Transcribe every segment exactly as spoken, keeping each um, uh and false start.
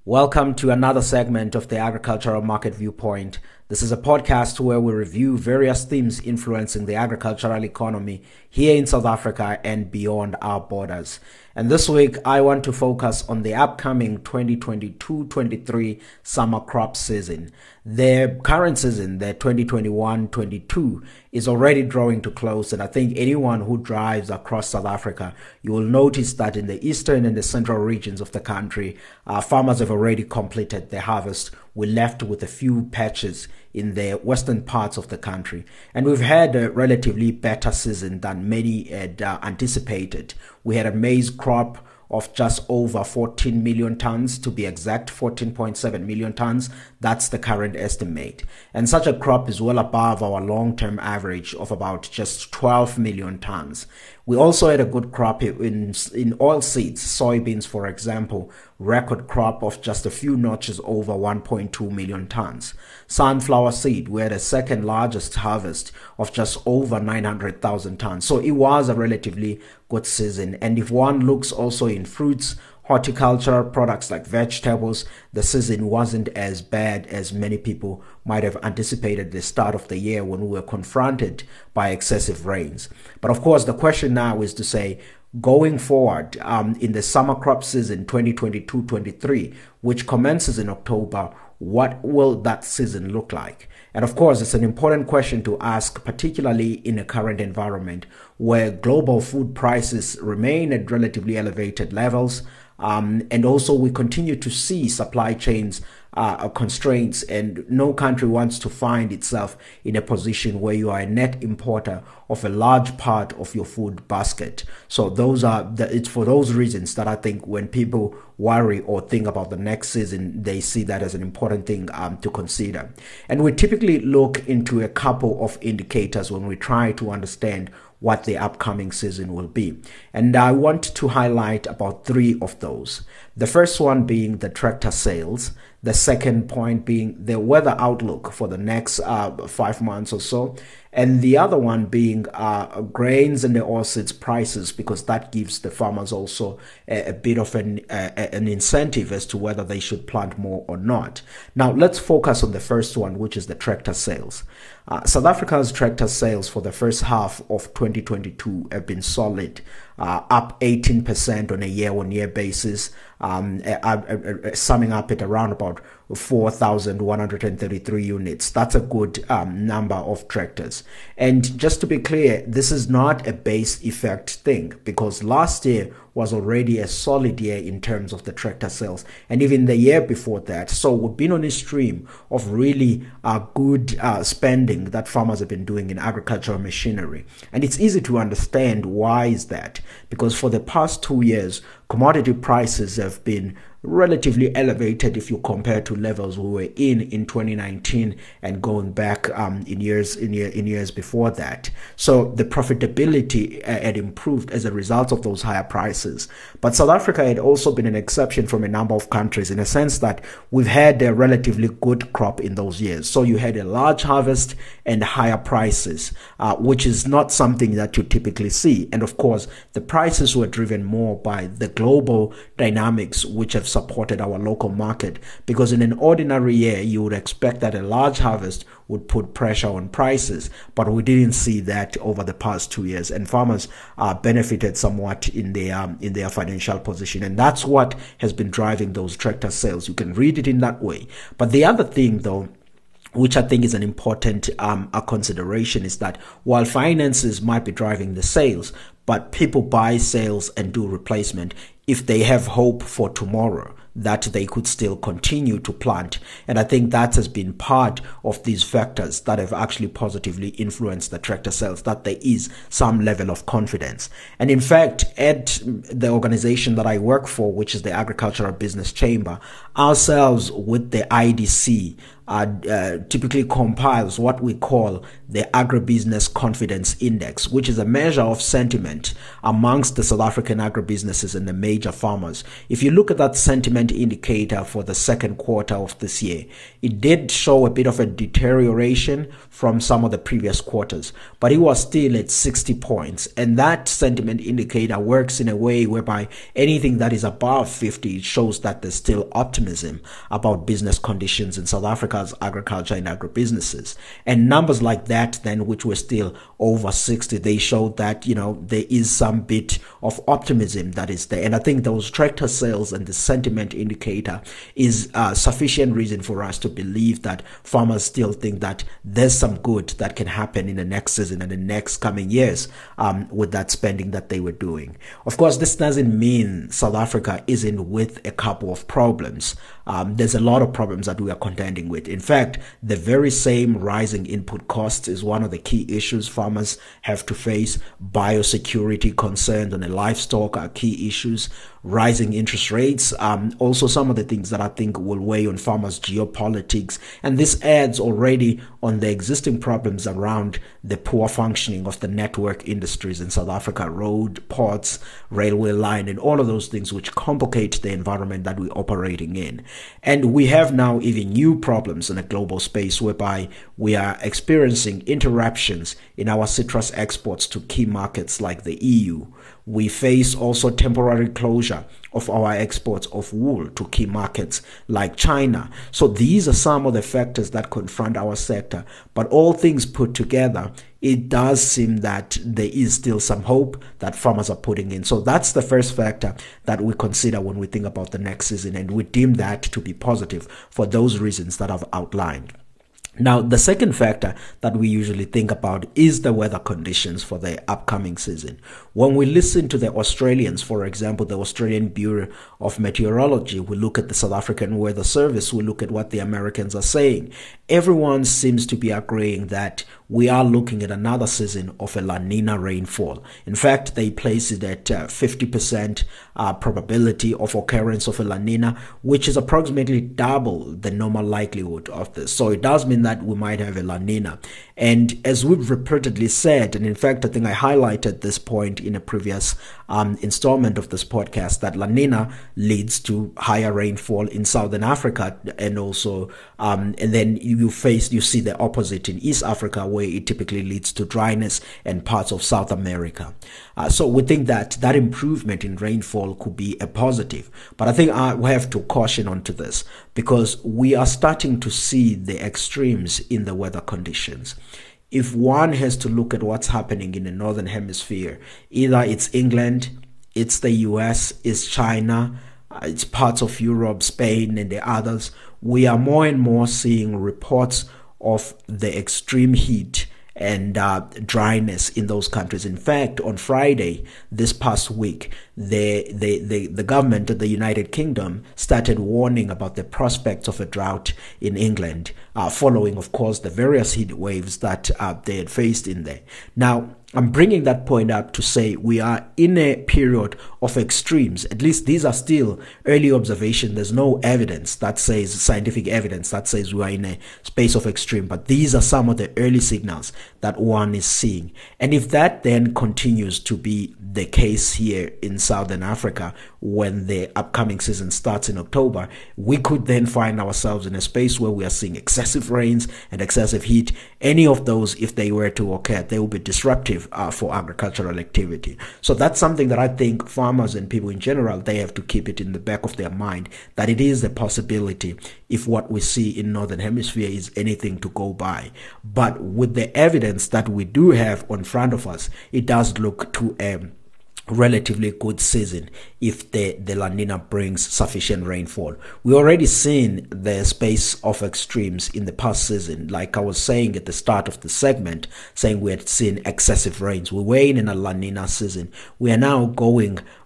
Welcome to another segment of the Agricultural Market Viewpoint. This is a podcast where we review various themes influencing the agricultural economy here in South Africa and beyond our borders. And this week, I want to focus on the upcoming twenty twenty-two twenty-three summer crop season. The current season, the twenty twenty-one twenty-two, is already drawing to close, and I think anyone who drives across South Africa, you will notice that in the eastern and the central regions of the country, uh, farmers have already completed their harvest. We're left with a few patches in the western parts of the country. And we've had a relatively better season than many had uh, anticipated. We had a maize crop of just over fourteen million tons, to be exact, fourteen point seven million tons. That's the current estimate. And such a crop is well above our long-term average of about just twelve million tons. We also had a good crop in, in oilseeds, soybeans, for example, record crop of just a few notches over one point two million tons. Sunflower seed, we had a second largest harvest of just over nine hundred thousand tons. So it was a relatively good season. And if one looks also in fruits, horticulture, products like vegetables, the season wasn't as bad as many people might have anticipated at the start of the year when we were confronted by excessive rains. But of course, the question now is to say, going forward um, in the summer crop season twenty twenty-two twenty-three, which commences in October, what will that season look like? And of course, it's an important question to ask, particularly in the current environment where global food prices remain at relatively elevated levels. Um, and also we continue to see supply chains uh, constraints, and no country wants to find itself in a position where you are a net importer of a large part of your food basket. So those are the, it's for those reasons that I think when people worry or think about the next season, they see that as an important thing um, to consider. And we typically look into a couple of indicators when we try to understand what the upcoming season will be. And I want to highlight about three of those. The first one being the tractor sales. The second point being the weather outlook for the next uh, five months or so. And the other one being uh, grains and the oilseeds prices, because that gives the farmers also a, a bit of an, uh, an incentive as to whether they should plant more or not. Now, let's focus on the first one, which is the tractor sales. Uh, South Africa's tractor sales for the first half of twenty twenty-two have been solid, uh, up eighteen percent on a year-on-year basis, um, uh, uh, uh, summing up at around about four thousand one hundred thirty-three units. That's a good um, number of tractors. And just to be clear, this is not a base effect thing, because last year was already a solid year in terms of the tractor sales, and even the year before that. So we've been on a stream of really uh, good uh, spending that farmers have been doing in agricultural machinery. And it's easy to understand why is that, because for the past two years, commodity prices have been relatively elevated if you compare to levels we were in in twenty nineteen and going back um, in years in, year, in years before that. So the profitability uh, had improved as a result of those higher prices. But South Africa had also been an exception from a number of countries in a sense that we've had a relatively good crop in those years. So you had a large harvest and higher prices, uh, which is not something that you typically see. And of course, the prices were driven more by the global dynamics which have supported our local market, because in an ordinary year you would expect that a large harvest would put pressure on prices, but we didn't see that over the past two years, and farmers uh, benefited somewhat in their um, in their financial position, and that's what has been driving those tractor sales. You can read it in that way. But the other thing though, which I think is an important um, a consideration, is that while finances might be driving the sales, but people buy sales and do replacement if they have hope for tomorrow that they could still continue to plant. And I think that has been part of these factors that have actually positively influenced the tractor sales, that there is some level of confidence. And in fact, at the organization that I work for, which is the Agricultural Business Chamber, ourselves with the I D C, uh, uh, typically compiles what we call the Agribusiness Confidence Index, which is a measure of sentiment amongst the South African agribusinesses and the major farmers. If you look at that sentiment indicator for the second quarter of this year, it did show a bit of a deterioration from some of the previous quarters, but it was still at sixty points. And that sentiment indicator works in a way whereby anything that is above fifty, it shows that there's still optimism about business conditions in South Africa's agriculture and agribusinesses. And numbers like that then, which were still over sixty, they showed that, you know, there is some bit of optimism that is there. And I think those tractor sales and the sentiment indicator is uh, sufficient reason for us to believe that farmers still think that there's some good that can happen in the next season and the next coming years um, with that spending that they were doing. Of course, this doesn't mean South Africa isn't with a couple of problems. Um, there's a lot of problems that we are contending with. In fact, the very same rising input costs is one of the key issues farmers have to face. Biosecurity concerns on the livestock are key issues. Rising interest rates, um, also some of the things that I think will weigh on farmers' geopolitics. And this adds already on the existing problems around the poor functioning of the network industries in South Africa, road, ports, railway line, and all of those things which complicate the environment that we're operating in. And we have now even new problems in a global space whereby we are experiencing interruptions in our citrus exports to key markets like the E U. We face also temporary closure of our exports of wool to key markets like China. So these are some of the factors that confront our sector. But all things put together, it does seem that there is still some hope that farmers are putting in. So that's the first factor that we consider when we think about the next season, and we deem that to be positive for those reasons that I've outlined. Now, the second factor that we usually think about is the weather conditions for the upcoming season. When we listen to the Australians, for example, the Australian Bureau of Meteorology, we look at the South African Weather Service, we look at what the Americans are saying. Everyone seems to be agreeing that we are looking at another season of a La Nina rainfall. In fact, they place it at uh, fifty percent uh, probability of occurrence of a La Nina, which is approximately double the normal likelihood of this. So it does mean that we might have a La Nina. And as we've repeatedly said, and in fact, I think I highlighted this point in a previous um, installment of this podcast, that La Nina leads to higher rainfall in Southern Africa, and also, um, and then you face, you see the opposite in East Africa, where it typically leads to dryness and parts of South America. Uh, so we think that that improvement in rainfall could be a positive. But I think I we have to caution onto this, because we are starting to see the extremes in the weather conditions. If one has to look at what's happening in the Northern Hemisphere, either it's England, it's the U S, it's China, uh, it's parts of Europe, Spain, and the others, we are more and more seeing reports of the extreme heat and uh, dryness in those countries. In fact, on Friday this past week, the, the, the, the government of the United Kingdom started warning about the prospects of a drought in England, uh, following, of course, the various heat waves that uh, they had faced in there. Now, I'm bringing that point up to say we are in a period of extremes. At least these are still early observation. There's no evidence that says, scientific evidence that says we are in a space of extreme, but these are some of the early signals that one is seeing. And if that then continues to be the case here in Southern Africa, when the upcoming season starts in October, we could then find ourselves in a space where we are seeing excessive rains and excessive heat. Any of those, if they were to occur, they will be disruptive uh, for agricultural activity. So that's something that I think farmers and people in general, they have to keep it in the back of their mind, that it is a possibility if what we see in Northern Hemisphere is anything to go by. But with the evidence that we do have on front of us, it does look to a relatively good season if the, the La Nina brings sufficient rainfall. We already seen the space of extremes in the past season. Like I was saying at the start of the segment, saying we had seen excessive rains. We were in a La Nina season. We are now going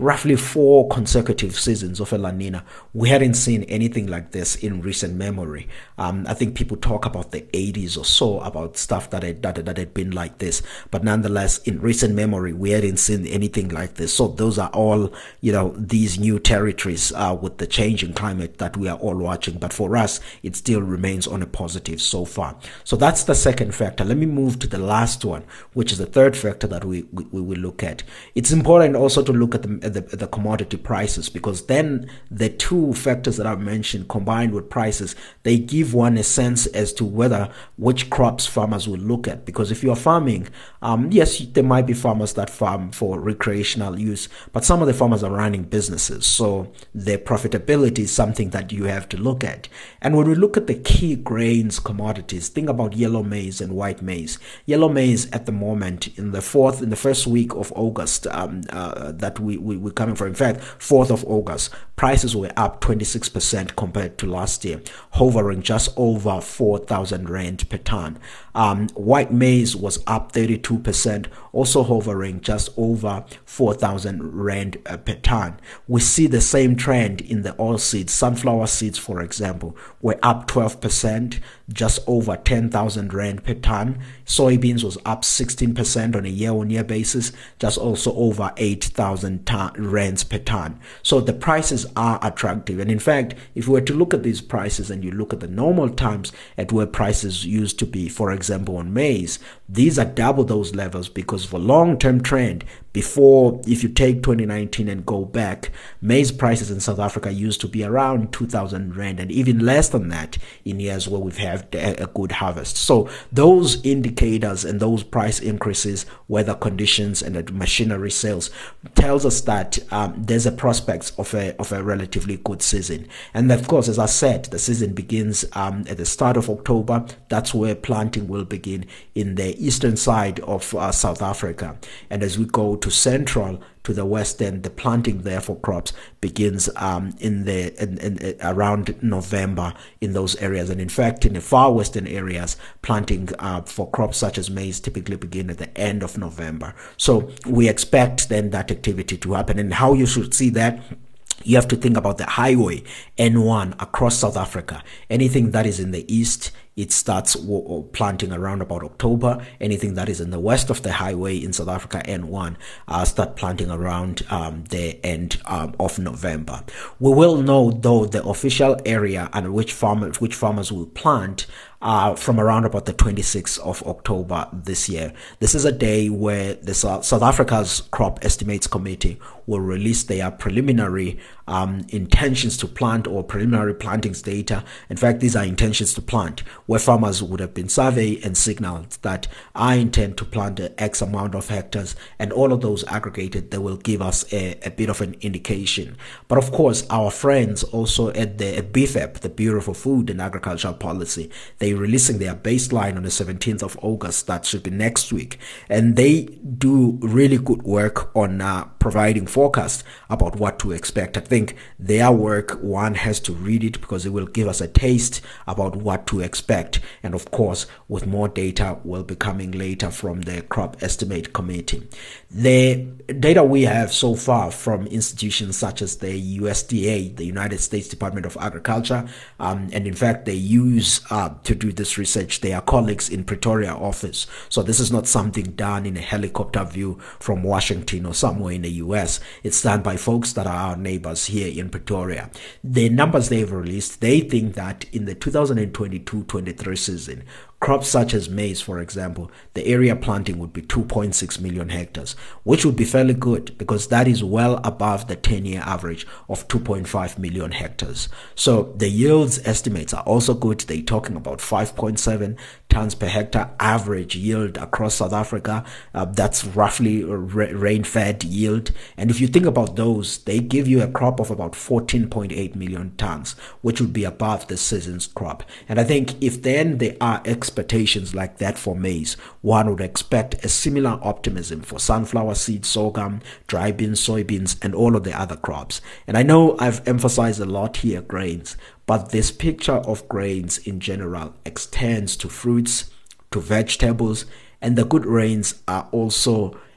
roughly four consecutive seasons of a La Nina. We hadn't seen anything like this in recent memory. Um, I think people talk about the eighties or so, about stuff that had, that, that had been like this. But nonetheless, in recent memory, we hadn't seen anything like this. So those are all, you know, these new territories uh, with the changing climate that we are all watching. But for us, it still remains on a positive so far. So that's the second factor. Let me move to the last one, which is the third factor that we, we, we will look at. It's important also to look at the, at the, at the commodity prices, because then the two factors that I've mentioned combined with prices, they give one a sense as to whether which crops farmers will look at. Because if you're farming, um, yes, there might be farmers that farm for recreational use, but some of the farmers are running businesses. So their profitability is something that you have to look at. And when we look at the key grains commodities, think about yellow maize and white maize. Yellow maize at the moment, in the fourth, in the first week of August, um, uh, that we, we, we're coming from, in fact, fourth of August, prices were up twenty-six percent compared to last year, hovering just over four thousand rand per ton. Um, white maize was up thirty-two percent, also hovering just over four thousand rand uh, per ton. We see the same trend in the oil seeds. Sunflower seeds, for example, were up twelve percent, just over ten thousand rand per ton. Soybeans was up sixteen percent on a year-on-year basis, just also over eight thousand rands per ton. So the prices are attractive. And in fact, if we were to look at these prices and you look at the normal times at where prices used to be, for example, on maize, these are double those levels, because for long-term trend, before, if you take twenty nineteen and go back, maize prices in South Africa used to be around two thousand rand, and even less than that in years where we've had a good harvest. So those indicators and those price increases, weather conditions and the machinery sales, tells us that um, there's a prospect of a of a relatively good season. And of course, as I said, the season begins um, at the start of October. That's where planting will begin in the eastern side of uh, South Africa. And as we go to central, to the western, the planting there for crops begins um, in the in, in, around November in those areas. And in fact, in the far western areas, planting uh, for crops such as maize typically begin at the end of November. So we expect then that activity to happen. And how you should see that, you have to think about the highway N one across South Africa. Anything that is in the east, it starts planting around about October. Anything that is in the west of the highway in South Africa, N one, uh, start planting around um, the end um, of November. We will know, though, the official area and which farmers which farmers will plant uh, from around about the twenty-sixth of October this year. This is a day where the South, South Africa's Crop Estimates Committee will release their preliminary um, intentions to plant, or preliminary plantings data. In fact, these are intentions to plant, where farmers would have been surveyed and signaled that I intend to plant X amount of hectares, and all of those aggregated, they will give us a, a bit of an indication. But of course, our friends also at the B F A P, the Bureau for Food and Agricultural Policy, they're releasing their baseline on the seventeenth of August. That should be next week. And they do really good work on uh, providing forecast about what to expect. I think their work, one has to read it because it will give us a taste about what to expect. And of course, with more data will be coming later from the Crop Estimate Committee. The data we have so far from institutions such as the U S D A, the United States Department of Agriculture, um, and in fact, they use uh, to do this research their colleagues in Pretoria office. So this is not something done in a helicopter view from Washington or somewhere in the U S. It's done by folks that are our neighbors here in Pretoria. The numbers they've released, they think that in the two thousand twenty-two twenty-three season, crops such as maize, for example, the area planting would be two point six million hectares, which would be fairly good because that is well above the ten-year average of two point five million hectares. So the yields estimates are also good. They're talking about five point seven tons per hectare average yield across South Africa. Uh, that's roughly rain-fed yield. And if you think about those, they give you a crop of about fourteen point eight million tons, which would be above the season's crop. And I think if then there are expectations like that for maize, one would expect a similar optimism for sunflower seeds, sorghum, dry beans, soybeans, and all of the other crops. And I know I've emphasized a lot here grains, but this picture of grains in general extends to fruits, to vegetables, and the good rains are also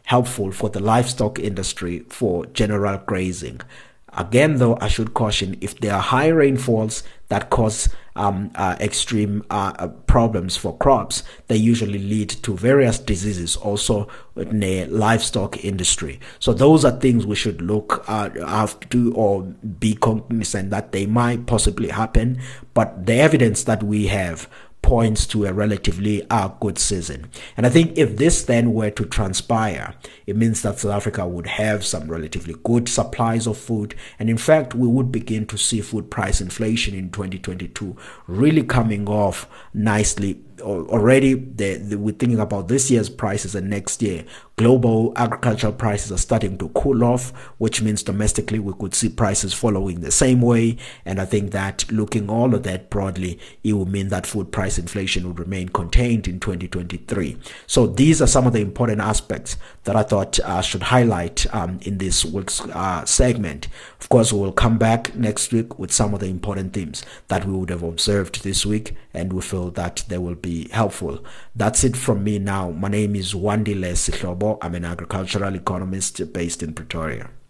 helpful for the livestock industry for general grazing. Again, though, I should caution, if there are high rainfalls that cause um, uh, extreme uh, problems for crops, they usually lead to various diseases also in the livestock industry. So those are things we should look uh, after or be cognizant that they might possibly happen. But the evidence that we have points to a relatively uh, good season. And I think if this then were to transpire, it means that South Africa would have some relatively good supplies of food. And in fact, we would begin to see food price inflation in twenty twenty-two really coming off nicely. Already, the, the, we're thinking about this year's prices and next year. Global agricultural prices are starting to cool off, which means domestically we could see prices following the same way. And I think that looking all of that broadly, it will mean that food price inflation will remain contained in twenty twenty-three. So these are some of the important aspects that I thought I uh, should highlight um, in this week's uh, segment. Of course, we will come back next week with some of the important themes that we would have observed this week, and we feel that they will be helpful. That's it from me now. My name is Wandile Sihlobo. I'm an agricultural economist based in Pretoria.